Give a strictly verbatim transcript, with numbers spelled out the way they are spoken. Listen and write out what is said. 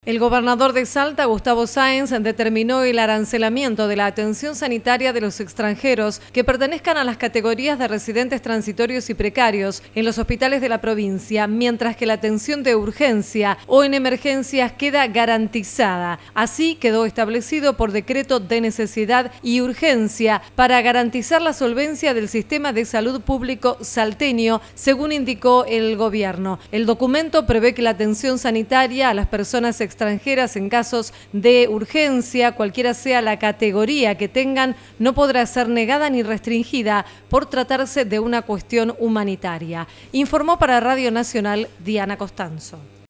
El gobernador de Salta, Gustavo Sáenz, determinó el arancelamiento de la atención sanitaria de los extranjeros que pertenezcan a las categorías de residentes transitorios y precarios en los hospitales de la provincia, mientras que la atención de urgencia o en emergencias queda garantizada. Así quedó establecido por decreto de necesidad y urgencia para garantizar la solvencia del sistema de salud público salteño, según indicó el gobierno. El documento prevé que la atención sanitaria a las personas extranjeras extranjeras en casos de urgencia, cualquiera sea la categoría que tengan, no podrá ser negada ni restringida por tratarse de una cuestión humanitaria. Informó para Radio Nacional Diana Costanzo.